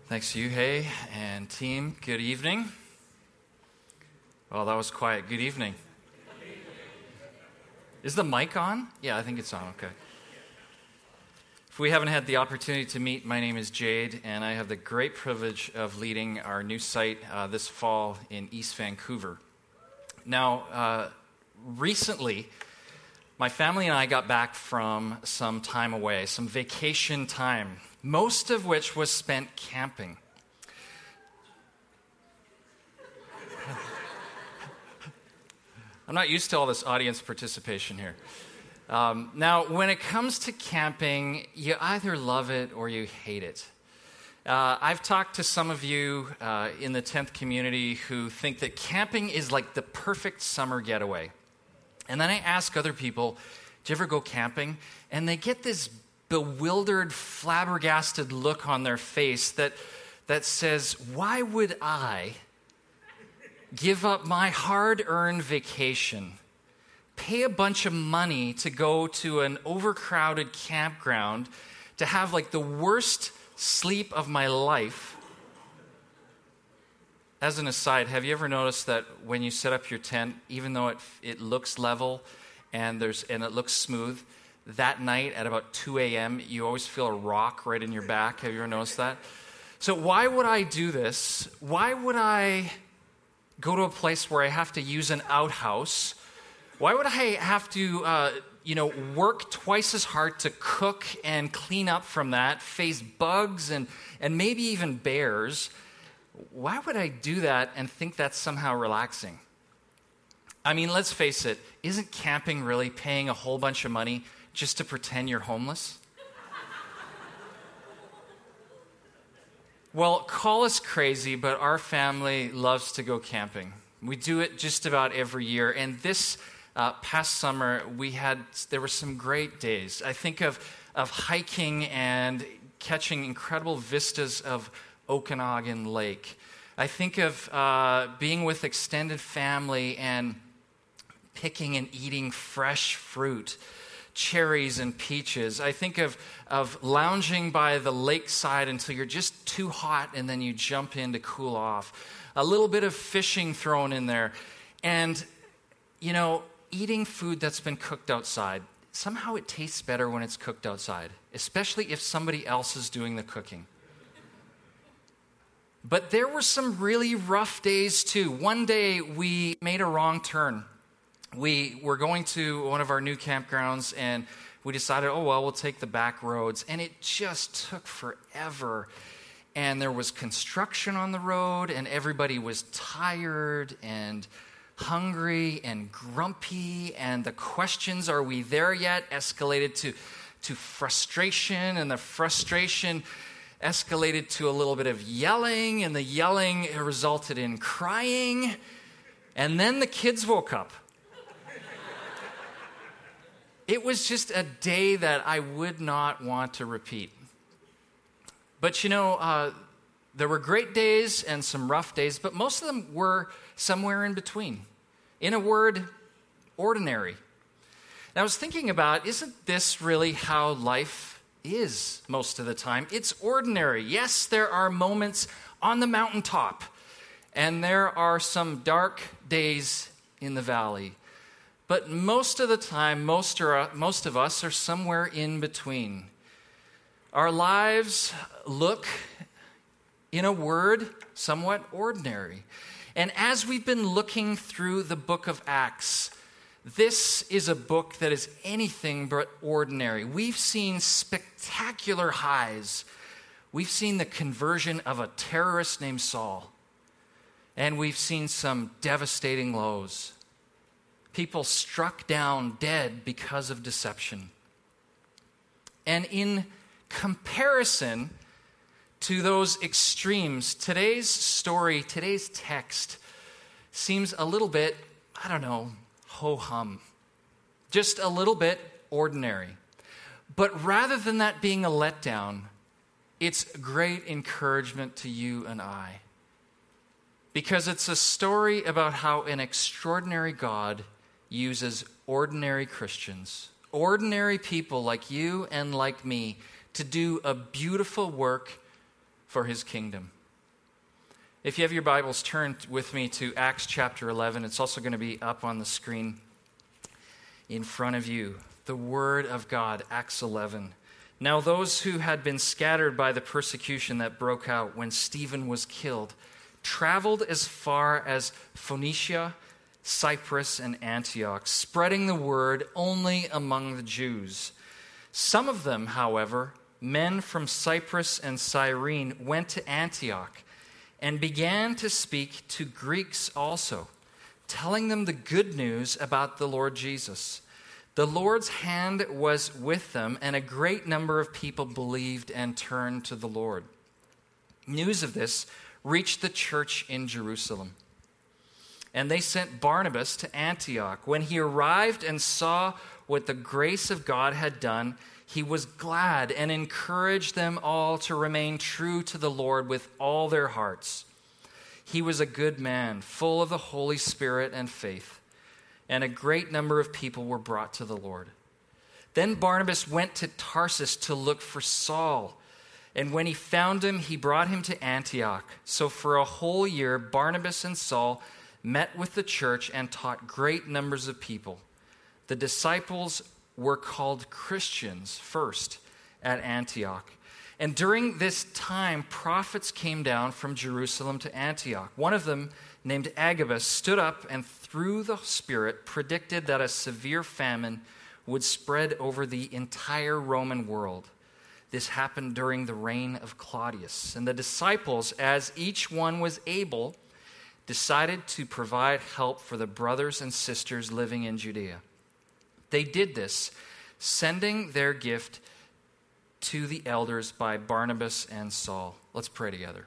Thanks, Yuhei and team. Good evening. Well, that was quiet. Good evening. Is the mic on? Yeah, I think it's on. Okay. If we haven't had the opportunity to meet, my name is Jade, and I have the great privilege of leading our new site this fall in East Vancouver. Now, recently, my family and I got back from some time away, some vacation time, most of which was spent camping. I'm not used to all this audience participation here. Now, when it comes to camping, you either love it or you hate it. I've talked to some of you in the 10th community who think that camping is like the perfect summer getaway. And then I ask other people, do you ever go camping? And they get this bewildered, flabbergasted look on their face that says, why would I give up my hard-earned vacation, pay a bunch of money to go to an overcrowded campground, to have like the worst sleep of my life? As an aside, have you ever noticed that when you set up your tent, even though it looks level and it looks smooth, that night at about 2 a.m., you always feel a rock right in your back? Have you ever noticed that? So why would I do this? Why would I go to a place where I have to use an outhouse? Why would I have to work twice as hard to cook and clean up from that, face bugs and maybe even bears? Why would I do that and think that's somehow relaxing? I mean, let's face it, isn't camping really paying a whole bunch of money just to pretend you're homeless? Well, call us crazy, but our family loves to go camping. We do it just about every year, and this past summer, there were some great days. I think of hiking and catching incredible vistas of Okanagan Lake. I think of being with extended family and picking and eating fresh fruit, cherries and peaches. I think of lounging by the lakeside until you're just too hot and then you jump in to cool off. A little bit of fishing thrown in there. And, eating food that's been cooked outside. Somehow it tastes better when it's cooked outside, especially if somebody else is doing the cooking. But there were some really rough days too. One day we made a wrong turn. We were going to one of our new campgrounds and we decided, we'll take the back roads. And it just took forever. And there was construction on the road and everybody was tired and hungry and grumpy. And the questions, are we there yet, escalated to frustration. And the frustration escalated to a little bit of yelling, and the yelling resulted in crying, and then the kids woke up. It was just a day that I would not want to repeat. But there were great days and some rough days, but most of them were somewhere in between. In a word, ordinary. And I was thinking about, isn't this really how life is most of the time? It's ordinary. Yes, there are moments on the mountaintop, and there are some dark days in the valley. But most of the time, most of us are somewhere in between. Our lives look, in a word, somewhat ordinary. And as we've been looking through the book of Acts, this is a book that is anything but ordinary. We've seen spectacular highs. We've seen the conversion of a terrorist named Saul. And we've seen some devastating lows. People struck down dead because of deception. And in comparison to those extremes, today's story, today's text seems a little bit, ho-hum. Just a little bit ordinary. But rather than that being a letdown, it's great encouragement to you and I. Because it's a story about how an extraordinary God uses ordinary Christians, ordinary people like you and like me, to do a beautiful work for his kingdom. If you have your Bibles, turn with me to Acts chapter 11. It's also going to be up on the screen in front of you. The Word of God, Acts 11. Now those who had been scattered by the persecution that broke out when Stephen was killed traveled as far as Phoenicia, Cyprus, and Antioch, spreading the word only among the Jews. Some of them, however, men from Cyprus and Cyrene, went to Antioch and began to speak to Greeks also, telling them the good news about the Lord Jesus. The Lord's hand was with them, and a great number of people believed and turned to the Lord. News of this reached the church in Jerusalem, and they sent Barnabas to Antioch. When he arrived and saw what the grace of God had done, he was glad and encouraged them all to remain true to the Lord with all their hearts. He was a good man, full of the Holy Spirit and faith, and a great number of people were brought to the Lord. Then Barnabas went to Tarsus to look for Saul, and when he found him, he brought him to Antioch. So for a whole year, Barnabas and Saul met with the church and taught great numbers of people. The disciples were called Christians first at Antioch. And during this time, prophets came down from Jerusalem to Antioch. One of them, named Agabus, stood up and through the Spirit predicted that a severe famine would spread over the entire Roman world. This happened during the reign of Claudius. And the disciples, as each one was able, decided to provide help for the brothers and sisters living in Judea. They did this, sending their gift to the elders by Barnabas and Saul. Let's pray together.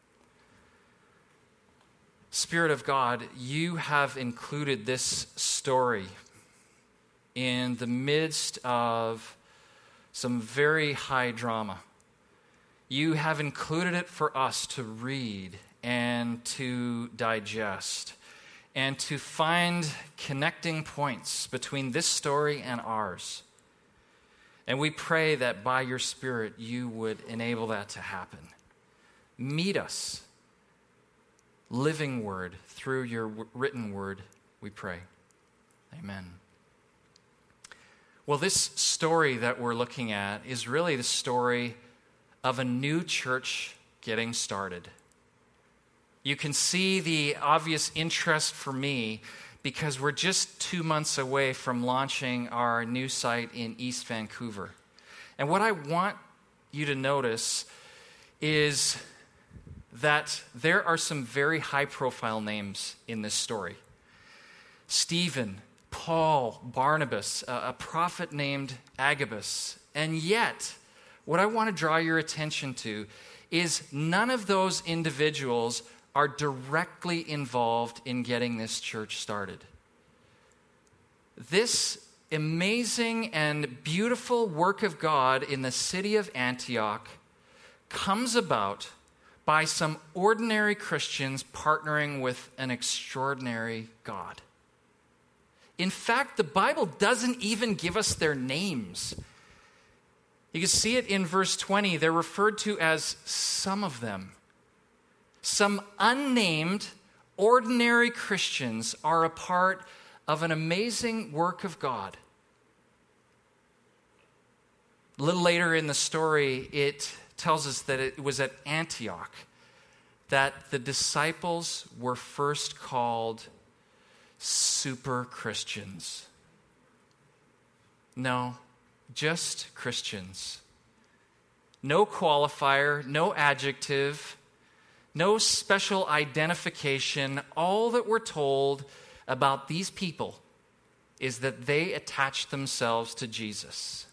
Spirit of God, you have included this story in the midst of some very high drama. You have included it for us to read and to digest and to find connecting points between this story and ours. And we pray that by your Spirit you would enable that to happen. Meet us, living word, through your written word, we pray. Amen. Well, this story that we're looking at is really the story of a new church getting started. You can see the obvious interest for me because we're just 2 months away from launching our new site in East Vancouver. And what I want you to notice is that there are some very high-profile names in this story. Stephen, Paul, Barnabas, a prophet named Agabus. And yet, what I want to draw your attention to is none of those individuals are directly involved in getting this church started. This amazing and beautiful work of God in the city of Antioch comes about by some ordinary Christians partnering with an extraordinary God. In fact, the Bible doesn't even give us their names. You can see it in verse 20. They're referred to as some of them. Some unnamed, ordinary Christians are a part of an amazing work of God. A little later in the story, it tells us that it was at Antioch that the disciples were first called super Christians. No, just Christians. No qualifier, no adjective, no special identification. All that we're told about these people is that they attach themselves to Jesus.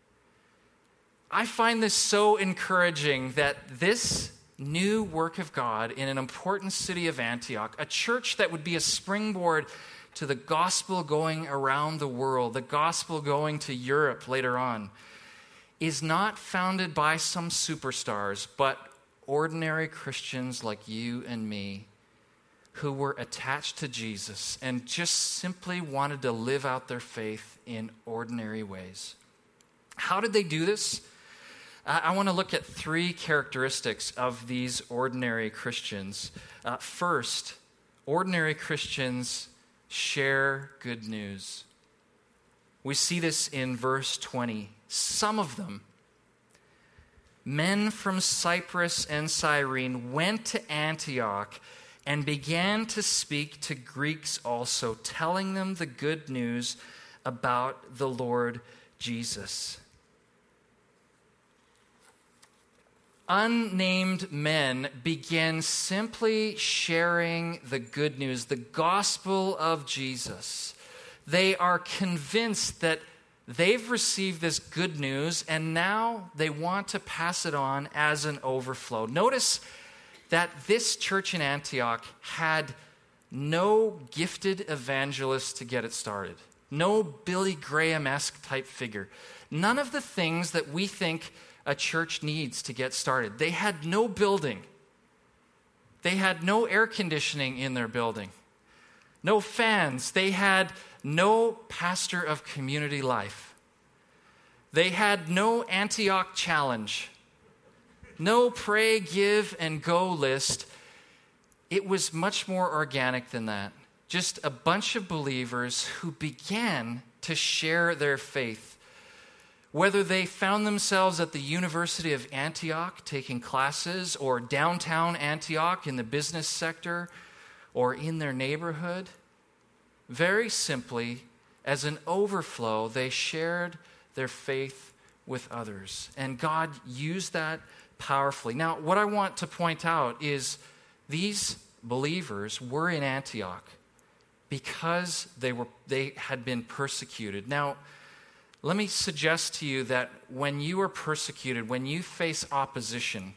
I find this so encouraging that this new work of God in an important city of Antioch, a church that would be a springboard to the gospel going around the world, the gospel going to Europe later on, is not founded by some superstars, but ordinary Christians like you and me who were attached to Jesus and just simply wanted to live out their faith in ordinary ways. How did they do this? I want to look at three characteristics of these ordinary Christians. First, ordinary Christians share good news. We see this in verse 20. Some of them, men from Cyprus and Cyrene, went to Antioch and began to speak to Greeks also, telling them the good news about the Lord Jesus. Unnamed men began simply sharing the good news, the gospel of Jesus. They are convinced that they've received this good news and now they want to pass it on as an overflow. Notice that this church in Antioch had no gifted evangelist to get it started. No Billy Graham-esque type figure. None of the things that we think a church needs to get started. They had no building. They had no air conditioning in their building. No fans. They had no pastor of community life. They had no Antioch challenge. No pray, give, and go list. It was much more organic than that. Just a bunch of believers who began to share their faith. Whether they found themselves at the University of Antioch taking classes, or downtown Antioch in the business sector, or in their neighborhood, very simply, as an overflow, they shared their faith with others. And God used that powerfully. Now, what I want to point out is these believers were in Antioch because they had been persecuted. Now, let me suggest to you that when you are persecuted, when you face opposition,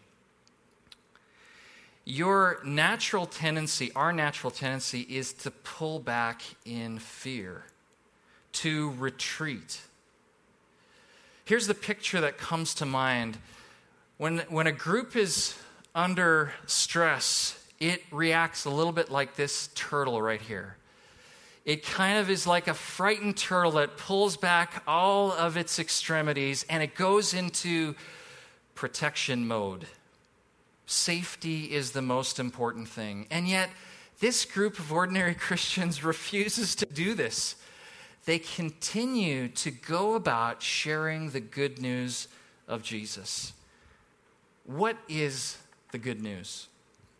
our natural tendency is to pull back in fear, to retreat. Here's the picture that comes to mind. When a group is under stress, it reacts a little bit like this turtle right here. It kind of is like a frightened turtle that pulls back all of its extremities and it goes into protection mode. Safety is the most important thing. And yet, this group of ordinary Christians refuses to do this. They continue to go about sharing the good news of Jesus. What is the good news?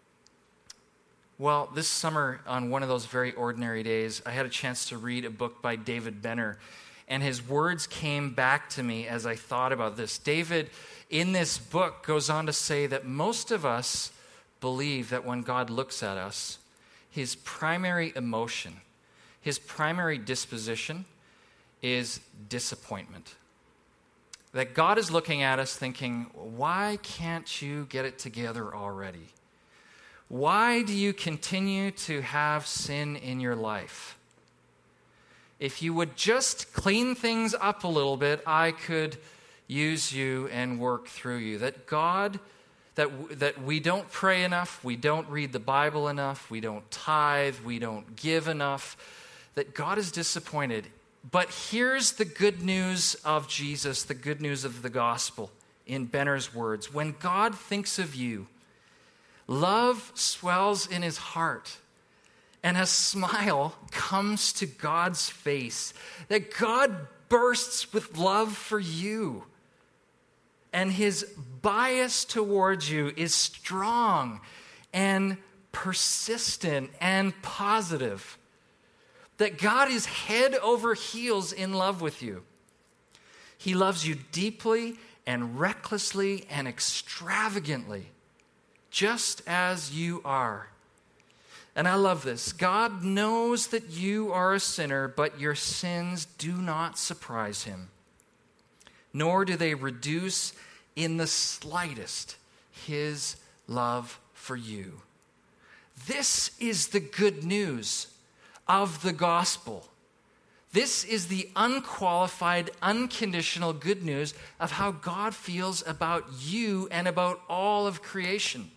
Well, this summer, on one of those very ordinary days, I had a chance to read a book by David Benner, and his words came back to me as I thought about this. David, in this book, goes on to say that most of us believe that when God looks at us, his primary emotion, his primary disposition is disappointment. That God is looking at us thinking, why can't you get it together already? Why do you continue to have sin in your life? If you would just clean things up a little bit, I could use you and work through you. That God, that we don't pray enough, we don't read the Bible enough, we don't tithe, we don't give enough, that God is disappointed. But here's the good news of Jesus, the good news of the gospel, in Benner's words. When God thinks of you, love swells in his heart, and a smile comes to God's face. That God bursts with love for you, and his bias towards you is strong and persistent and positive. That God is head over heels in love with you. He loves you deeply and recklessly and extravagantly, just as you are. And I love this. God knows that you are a sinner, but your sins do not surprise him, nor do they reduce in the slightest his love for you. This is the good news of the gospel. This is the unqualified, unconditional good news of how God feels about you and about all of creation.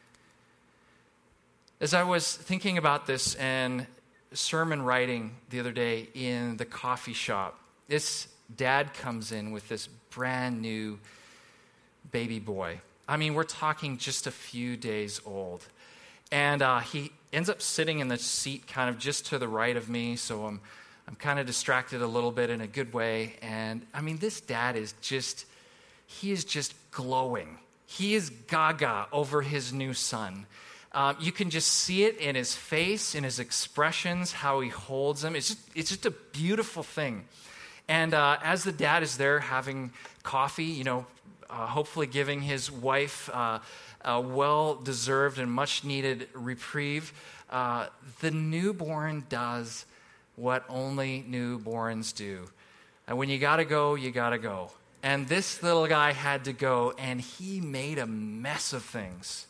As I was thinking about this and sermon writing the other day in the coffee shop, this dad comes in with this brand new baby boy. I mean, we're talking just a few days old. And he ends up sitting in the seat kind of just to the right of me, so I'm kind of distracted a little bit in a good way. And I mean, this dad is just glowing. He is gaga over his new son. You can just see it in his face, in his expressions, how he holds him. It's just a beautiful thing. And as the dad is there having coffee, hopefully giving his wife a well-deserved and much-needed reprieve, the newborn does what only newborns do. And when you gotta go, you gotta go. And this little guy had to go, and he made a mess of things.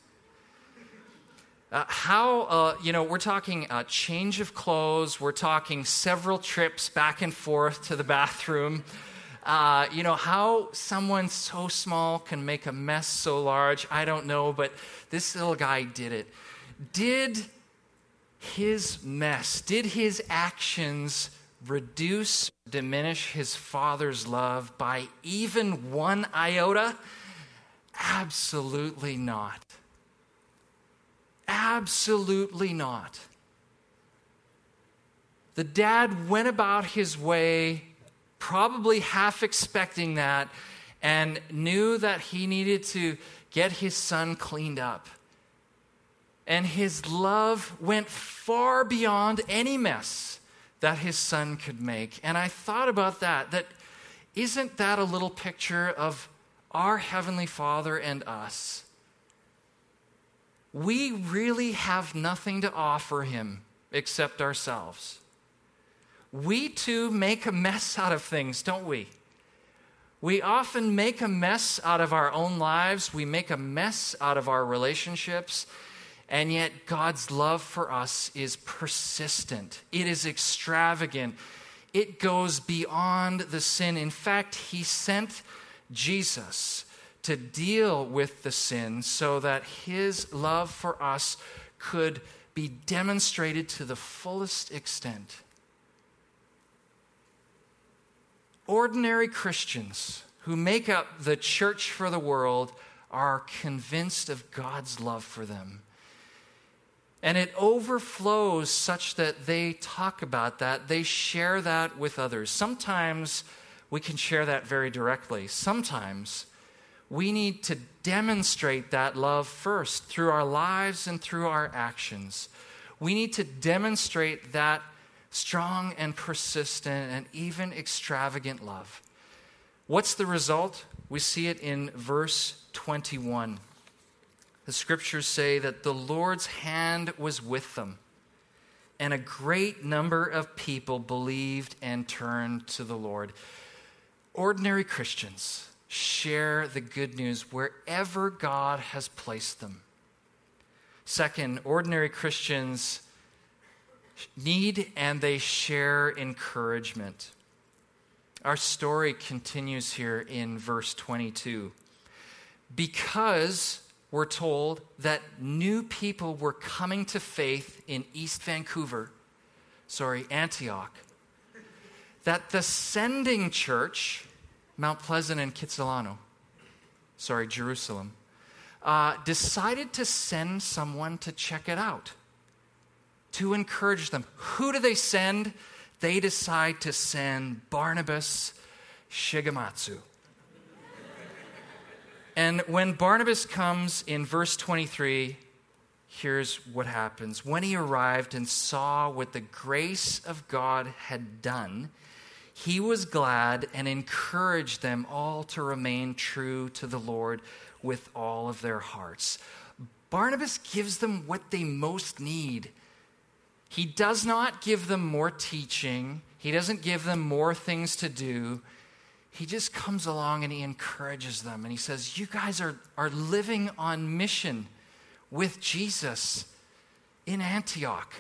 We're talking a change of clothes. We're talking several trips back and forth to the bathroom. How someone so small can make a mess so large, I don't know, but this little guy did it. Did his mess, did his actions diminish his father's love by even one iota? Absolutely not. Absolutely not. The dad went about his way, probably half expecting that, and knew that he needed to get his son cleaned up. And his love went far beyond any mess that his son could make. And I thought about that isn't that a little picture of our Heavenly Father and us? We really have nothing to offer him except ourselves. We too make a mess out of things, don't we? We often make a mess out of our own lives. We make a mess out of our relationships. And yet God's love for us is persistent. It is extravagant. It goes beyond the sin. In fact, he sent Jesus to deal with the sin so that his love for us could be demonstrated to the fullest extent. Ordinary Christians who make up the church for the world are convinced of God's love for them. And it overflows such that they talk about that, they share that with others. Sometimes we can share that very directly. Sometimes we need to demonstrate that love first through our lives and through our actions. We need to demonstrate that strong and persistent and even extravagant love. What's the result? We see it in verse 21. The scriptures say that the Lord's hand was with them, and a great number of people believed and turned to the Lord. Ordinary Christians share the good news wherever God has placed them. Second, ordinary Christians need and they share encouragement. Our story continues here in verse 22. Because we're told that new people were coming to faith in Antioch, that the sending church, Mount Pleasant and Kitsilano, Jerusalem, decided to send someone to check it out, to encourage them. Who do they send? They decide to send Barnabas Shigematsu. And when Barnabas comes in verse 23, here's what happens. When he arrived and saw what the grace of God had done, he was glad and encouraged them all to remain true to the Lord with all of their hearts. Barnabas gives them what they most need. He does not give them more teaching. He doesn't give them more things to do. He just comes along and he encourages them. And he says, you guys are living on mission with Jesus in Antioch.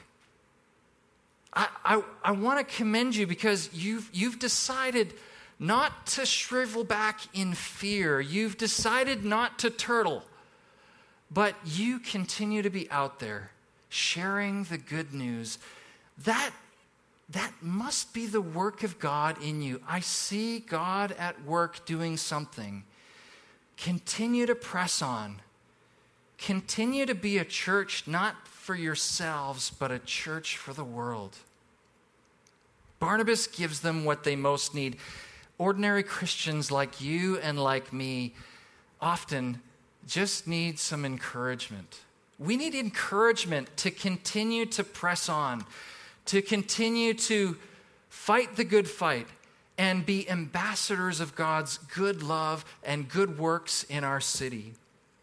I want to commend you because you've decided not to shrivel back in fear. You've decided not to turtle. But you continue to be out there sharing the good news. That must be the work of God in you. I see God at work doing something. continue to press on. Continue to be a church not for yourselves, but a church for the world. Barnabas gives them what they most need. Ordinary Christians like you and like me often just need some encouragement. We need encouragement to continue to press on, to continue to fight the good fight, and be ambassadors of God's good love and good works in our city.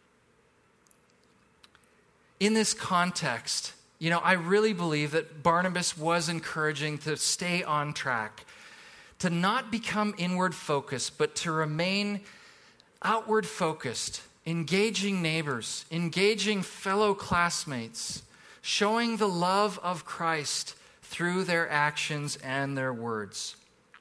In this context, I really believe that Barnabas was encouraging to stay on track, to not become inward focused, but to remain outward focused, engaging neighbors, engaging fellow classmates, showing the love of Christ through their actions and their words.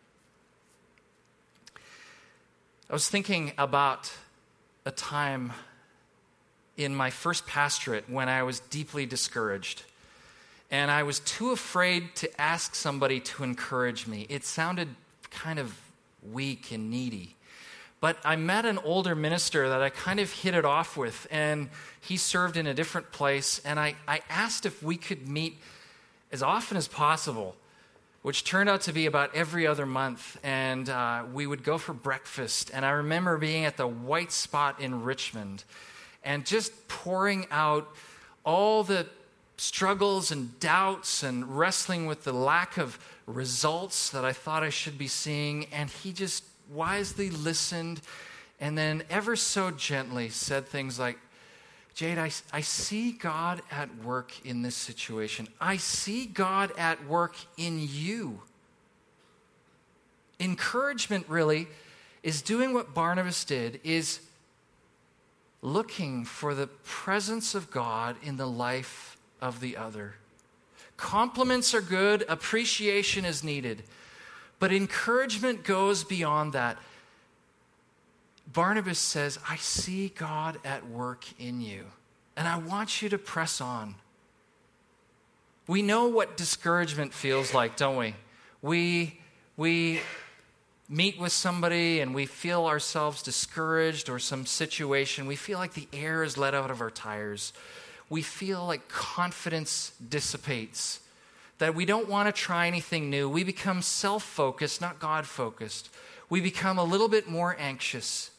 I was thinking about a time in my first pastorate when I was deeply discouraged. And I was too afraid to ask somebody to encourage me. It sounded kind of weak and needy. But I met an older minister that I kind of hit it off with, and he served in a different place. And I asked if we could meet as often as possible, which turned out to be about every other month. And we would go for breakfast. And I remember being at the White Spot in Richmond and just pouring out all the struggles and doubts and wrestling with the lack of results that I thought I should be seeing. And he just wisely listened and then ever so gently said things like, Jade, I see God at work in this situation. I see God at work in you. Encouragement really is doing what Barnabas did, is looking for the presence of God in the life of the other. Compliments are good, appreciation is needed, but encouragement goes beyond that. Barnabas says, I see God at work in you, and I want you to press on. We know what discouragement feels like, don't we? We meet with somebody and we feel ourselves discouraged or some situation. We feel like the air is let out of our tires. We feel like confidence dissipates, that we don't want to try anything new. We become self-focused, not God-focused. We become a little bit more anxious.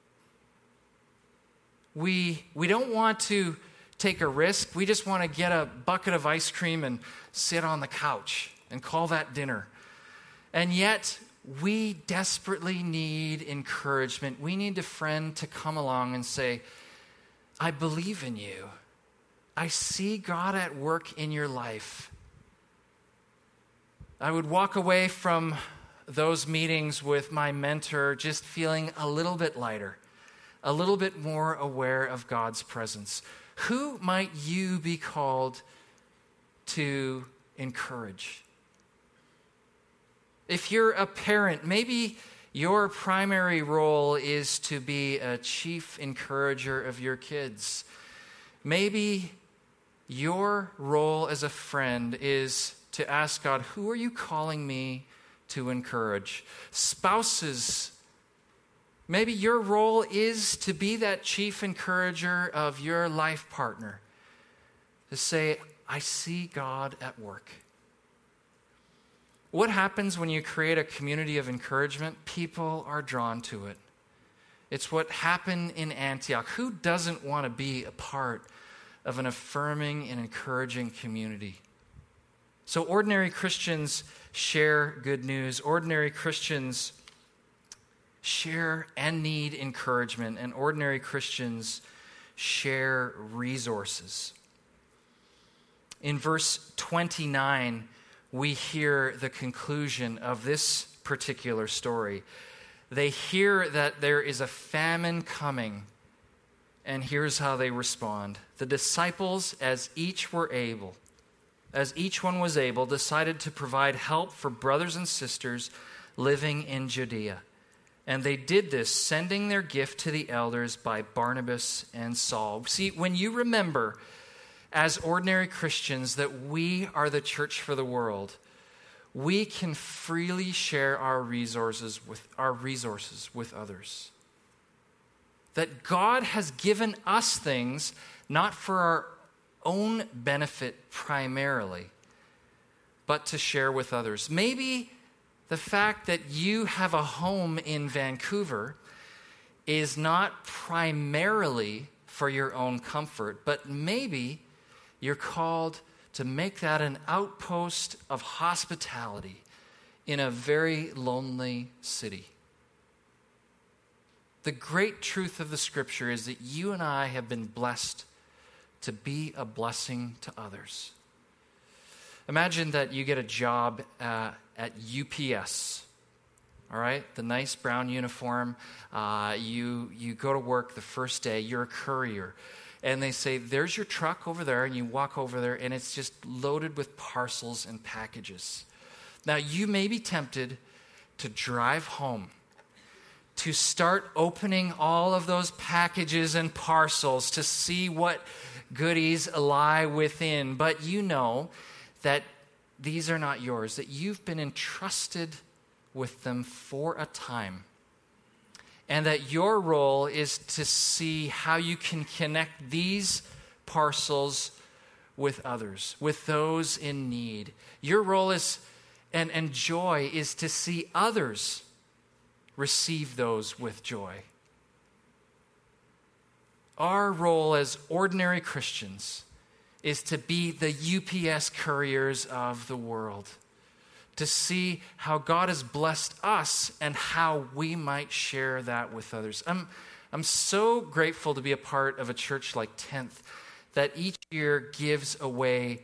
We don't want to take a risk. We just want to get a bucket of ice cream and sit on the couch and call that dinner. And yet, we desperately need encouragement. We need a friend to come along and say, I believe in you. I see God at work in your life. I would walk away from those meetings with my mentor just feeling a little bit lighter, a little bit more aware of God's presence. Who might you be called to encourage? If you're a parent, maybe your primary role is to be a chief encourager of your kids. Maybe your role as a friend is to ask God, who are you calling me to encourage? Spouses, maybe your role is to be that chief encourager of your life partner. To say, I see God at work. What happens when you create a community of encouragement? People are drawn to it. It's what happened in Antioch. Who doesn't want to be a part of an affirming and encouraging community? So ordinary Christians share good news. Ordinary Christians share and need encouragement. And ordinary Christians share resources. In verse 29, we hear the conclusion of this particular story. They hear that there is a famine coming, and here's how they respond. The disciples, as each one was able, decided to provide help for brothers and sisters living in Judea. And they did this, sending their gift to the elders by Barnabas and Saul. See, when you remember as ordinary Christians that we are the church for the world, we can freely share our resources with others. that God has given us things not for our own benefit primarily, but to share with others. Maybe the fact that you have a home in Vancouver is not primarily for your own comfort, but maybe you're called to make that an outpost of hospitality in a very lonely city. The great truth of the Scripture is that you and I have been blessed to be a blessing to others. Imagine that you get a job at UPS, all right? The nice brown uniform. You go to work the first day. You're a courier. And they say, there's your truck over there. And you walk over there, and it's just loaded with parcels and packages. Now, you may be tempted to drive home, to start opening all of those packages and parcels to see what goodies lie within. But you know that these are not yours, that you've been entrusted with them for a time. And that your role is to see how you can connect these parcels with others, with those in need. Your role is, and joy is to see others receive those with joy. Our role as ordinary Christians is to be the UPS couriers of the world, to see how God has blessed us and how we might share that with others. I'm so grateful to be a part of a church like 10th that each year gives away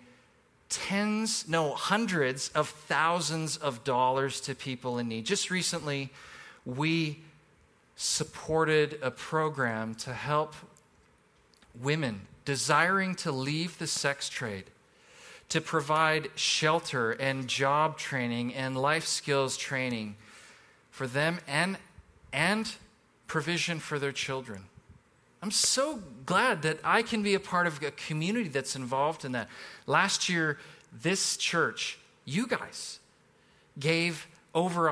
hundreds of thousands of dollars to people in need. Just recently, we supported a program to help women desiring to leave the sex trade, to provide shelter and job training and life skills training for them and provision for their children. I'm so glad that I can be a part of a community that's involved in that. Last year, this church, you guys, gave over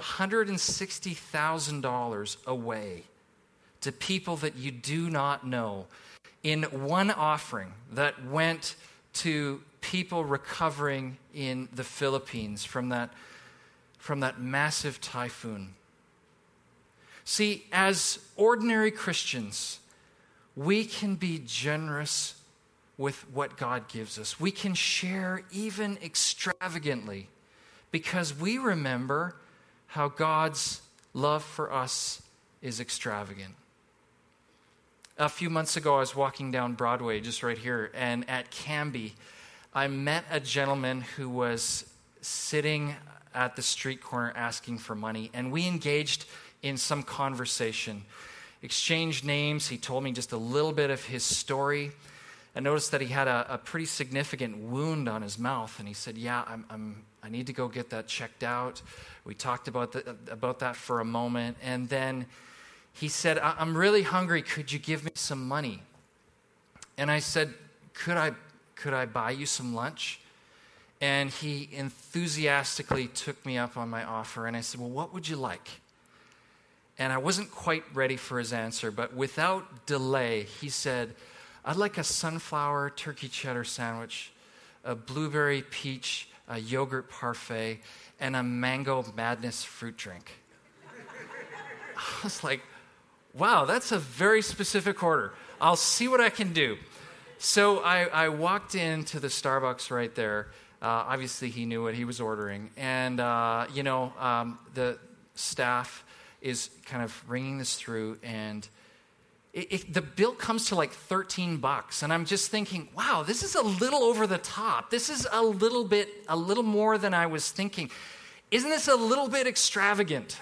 $160,000 away to people that you do not know in one offering that went to people recovering in the Philippines from that massive typhoon. See, as ordinary Christians, we can be generous with what God gives us. We can share even extravagantly because we remember how God's love for us is extravagant. A few months ago, I was walking down Broadway, just right here, and at Cambie, I met a gentleman who was sitting at the street corner asking for money, and we engaged in some conversation, exchanged names. He told me just a little bit of his story. I noticed that he had a pretty significant wound on his mouth, and he said, "Yeah, I need to go get that checked out." We talked about that for a moment, and then he said, "I'm really hungry. Could you give me some money?" And I said, "Could I buy you some lunch?" And he enthusiastically took me up on my offer, and I said, "Well, what would you like?" And I wasn't quite ready for his answer, but without delay, he said, "I'd like a sunflower turkey cheddar sandwich, a blueberry peach, a yogurt parfait, and a mango madness fruit drink." I was like, wow, that's a very specific order. I'll see what I can do. So I walked into the Starbucks right there. Obviously, he knew what he was ordering. And, the staff is kind of ringing this through, and the bill comes to like $13. And I'm just thinking, wow, this is a little over the top. This is a little more than I was thinking. Isn't this a little bit extravagant?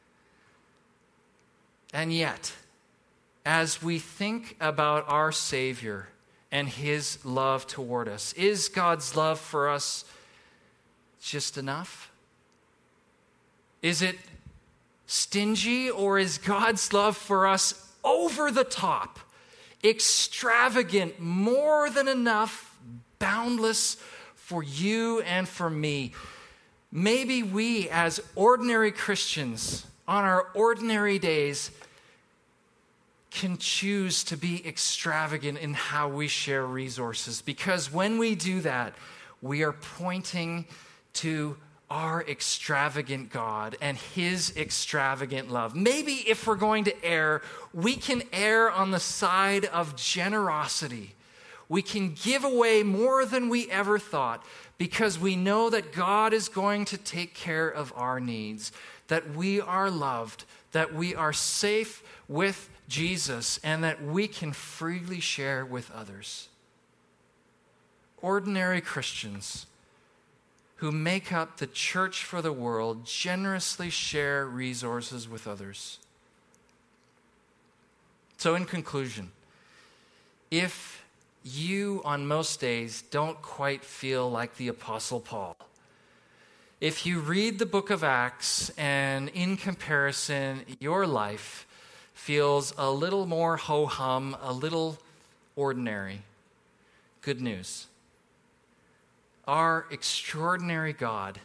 And yet, as we think about our Savior and his love toward us, is God's love for us just enough? Is it stingy, or is God's love for us over the top, extravagant, more than enough, boundless for you and for me? Maybe we, as ordinary Christians, on our ordinary days, can choose to be extravagant in how we share resources, because when we do that, we are pointing to our extravagant God and his extravagant love. Maybe if we're going to err, we can err on the side of generosity. We can give away more than we ever thought because we know that God is going to take care of our needs, that we are loved, that we are safe with Jesus, and that we can freely share with others. Ordinary Christians who make up the church for the world generously share resources with others. So in conclusion, if you on most days don't quite feel like the Apostle Paul, if you read the book of Acts and in comparison your life feels a little more ho-hum, a little ordinary, good news. Our extraordinary God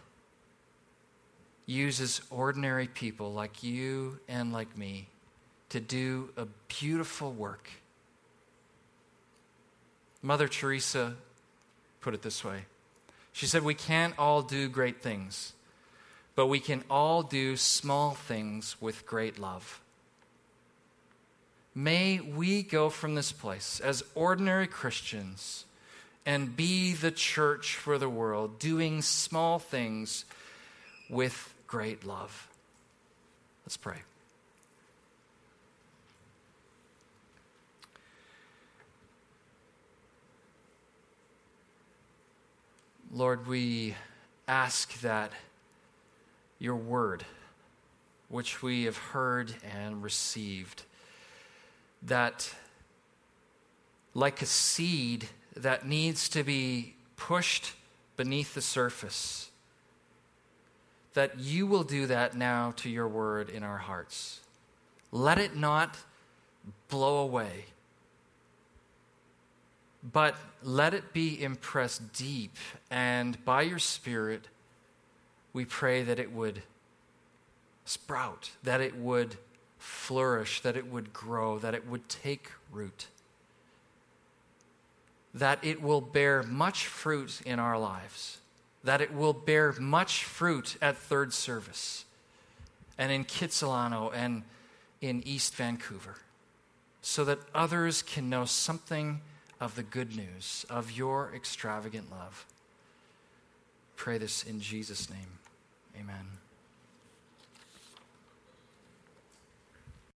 uses ordinary people like you and like me to do a beautiful work. Mother Teresa put it this way. She said, we can't all do great things, but we can all do small things with great love. May we go from this place as ordinary Christians and be the church for the world, doing small things with great love. Let's pray. Lord, we ask that your word, which we have heard and received, that like a seed that needs to be pushed beneath the surface, that you will do that now to your word in our hearts. Let it not blow away, but let it be impressed deep, and by your Spirit, we pray that it would sprout, that it would flourish, that it would grow, that it would take root, that it will bear much fruit in our lives, that it will bear much fruit at Third Service and in Kitsilano and in East Vancouver, so that others can know something of the good news of your extravagant love. Pray this in Jesus' name. Amen.